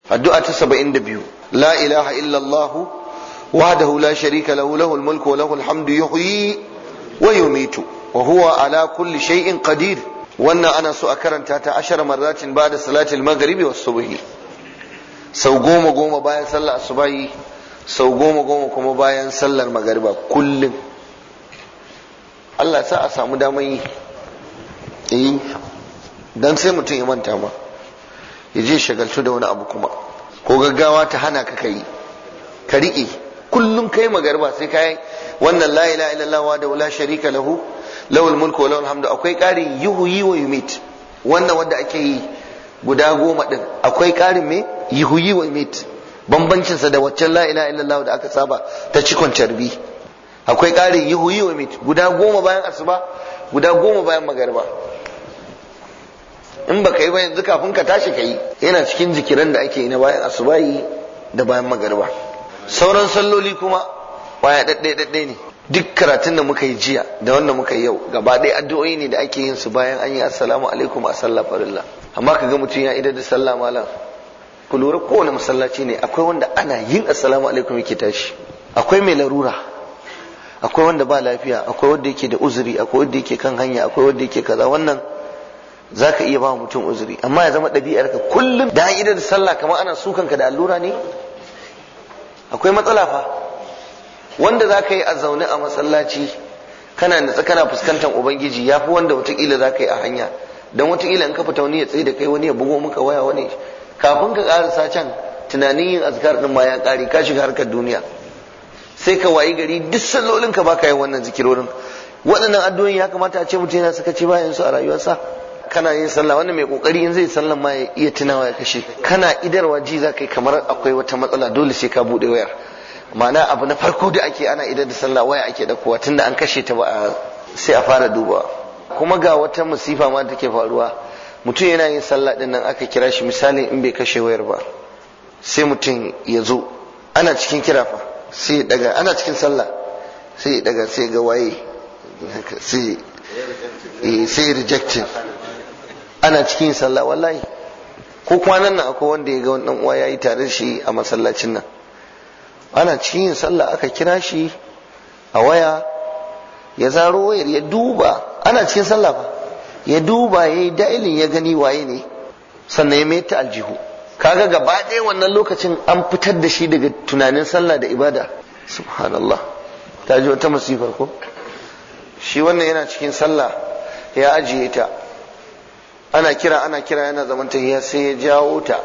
addu'a ta 72 la ilaha illallah wahdahu la sharika lahu lahul mulku wa lahul hamdu yuhyi wa yumitu wa huwa ala kulli shay'in qadir. Wannan ana so a karanta ta 10 marratin ba'da salatil maghribi was subhi, sau 10 bayan sallar asubahi, sau 10 kuma bayan sallar magariba kullum. Allah sa a samu daman yi dan sai mutum ya manta ma ya je shagaltu da wani abu kuma, ko gaggawa ta hana ka kai, ka riƙe kullum kai magariba sai kai wannan la ilaha illallah wa la sharika lahu lahul mulku wa lahul hamdu. Akwai ƙarin yuhyi wa yumit, wannan wanda ake yi guda 10 din akwai ƙarin me yuhyi wa yumit, bambancin sa da waccan la ilaha illallah da aka saba ta cikon carbi. Akwai ƙarin yuhyi wa yumit guda 10 bayan asuba, guda 10 bayan magariba. In baka yi ba yanzu kafin ka tashi ka yi, yana cikin zikiran da ake yi na bayan asubahi da bayan magariba. Sauran salloli kuma baya daddai ne. Duk karatun da muka yi jiya da wanda muka yi yau gaba ɗaya addu'o'i ne da ake yin su bayan an yi assalamu alaikum a sallah farilla. Amma kaga mutum ya idar da sallah malam, ku lura kowane masallaci ne akwai wanda ana yin assalamu alaikum yake tashi, akwai mai larura, akwai wanda ba lafiya, akwai wanda yake da uzuri, akwai wanda yake kan hanya, akwai wanda yake kaza. Wannan za ka iya ba mutum uzuri, amma ya zama ɗabi'arka kullum da an idar da sallah kamar ana sukanka da allura ne, akwai matsala fa. Wanda za ka yi a zaune a masallaci kana natsa kana fuskantar ubangiji ya fi wanda watakila za ka yi a hanya. Don watakila in ka fita wani ya tsaye da kai, wani ya bugo maka waya, wani kafin ka ƙarasa can tunanin yin azkar din ma ya ƙare, ka shiga harkar duniya. Sai ka wayi gari duk sallolin ka baka yin wannan zikirorin. Waɗannan addu'o'in ya kamata a ce mutum yana sakaci bayan su a rayuwarsa. Kana yin sallah, wannan mai kokari in zai sallan ma ya iya tunawa ya kashe. Kana idarwa ji za ka yi kamar akwai wata matsala, dole sai ka buɗe wayar. Ma'ana abu na farko da ake ana idar da sallah waya ake ɗaukowa, tunda an kashe ta ba sai a fara dubawa. Kuma ga wata musifa ma take faruwa, mutum yana yin sallah din nan aka kira shi, misali in bai kashe wayar ba, sai mutum ya zo ana cikin kira fa, sai daga ana cikin sallah sai daga sai ga waye sai rejected, ana cikin sallah wallahi. Ko kwanan nan akwai wanda ya ga wani dan uwa yayi tare da shi a masallacin nan, ana cikin sallah aka kira shi a waya, ya zaro wayar ya duba, ana cikin sallah fa, ya duba yayi dailin ya gani waye ne, sannan ya mai ta aljihu. Kaga gaba ɗaya wannan lokacin an fitar da shi daga tunanin sallah da ibada. Subhanallah, ta ji wata masifar ko? Shi wannan yana cikin sallah ya ajiye ta, ana kira yana zaman tahiya, sai ya jawo ta,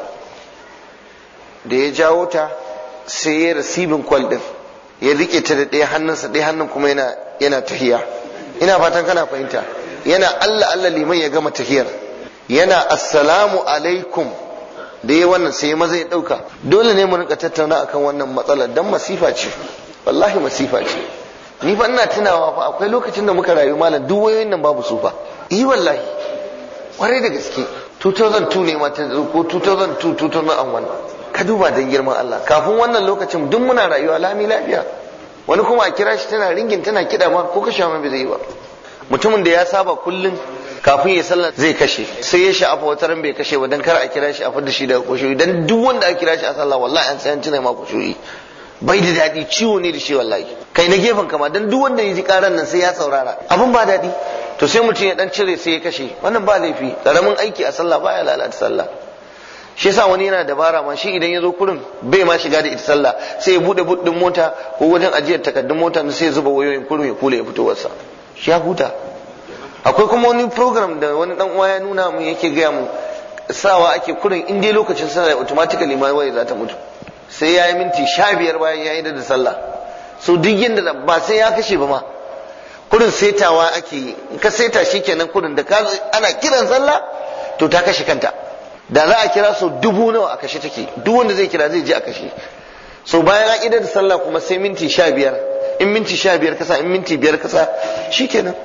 da ya jawo ta sai ya rasibin kwal din, ya rike ta da ɗaya hannunsa, ɗaya hannun kuma yana tahiya. Ina fatan kana fahimta. Yana Allah liman ya gama tahiyar, yana assalamu alaikum, da ya wannan sai maza ya ɗauka. Dole ne mu rinka tattauna akan wannan matsalar, dan masifa ce, wallahi masifa ce. Ni fa ina tunawa fa akwai lokacin da muka rayu malam, duk wayoyin nan babu su fa. Wallahi kwarai da gaske 2002 ne ma ta ko 2002 2001. Ka duba dan girman Allah, kafin wannan lokacin duk muna rayuwa lami lafiya. Wani kuma a kira shi tana ringin tana kida ma ko kashe ma bai zai ba. Mutumin da ya saba kullun kafin ya sallah zai kashe, sai ya sha'afa wata ran bai kashe ba dan kar a kira shi a fadda shi daga kushoyi. Dan duk wanda a kira shi a sallah wallahi an san cire ma kushoyi, bai da daɗi, ciwo ne da shi wallahi. Kai na gefen kama, dan duk wanda ya ji karan nan sai ya saurara, abin ba daɗi. To sai mutum ya dan cire sai ya kashe, wannan ba laifi. Karamin aiki a sallah baya lalata sallah. Shi yasa wani yana dabara ma, shi idan ya zo kurin bai ma shiga da ita sallah, sai ya bude buddin mota ko wajen ajiyar takardun mota sai ya zuba wayoyin kurin ya kula ya fito wasa, shi ya huta. Akwai kuma wani program da wani dan uwa ya nuna mu, yake gaya mu sawa ake kurin in dai lokacin sallah automatically ma waya za ta mutu, sai ya yi minti 15 bayan ya yi da sallah. So duk yanda ba sai ya kashe ba ma, kurin saitawa ake yi. In ka saita shikenan kurin da ana kiran sallah to ta kashe kanta. Da za a kira so 1000 nawa a kashe take, duk wanda zai kira zai je a kashe. So bayan an idar da sallah kuma sai minti 15, in minti 15 kasa, in minti 5 kasa, shikenan.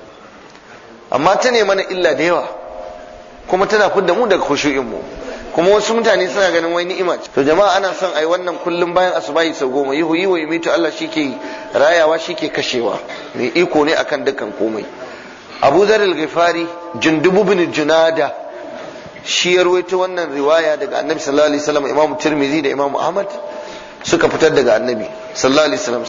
Amma ta ne mana illa da yawa, kuma tana fidda mu daga khushu'in mu, kuma wasu mutane suna ganin wai ni'ima ce. To jama'a ana son ai wannan kullum bayan asubahi sau 10. Yuhyi wa yumitu, Allah shike rayawa shike kashewa, mai iko ne akan dukkan komai. Abu Dharr al-Ghifari, Jundub bin Junada, shi ya rawaito wannan riwaya daga annabi sallallahu alaihi wasallam. Imam Tirmidhi da Imam Ahmad suka fitar daga annabi sallallahu alaihi wasallam.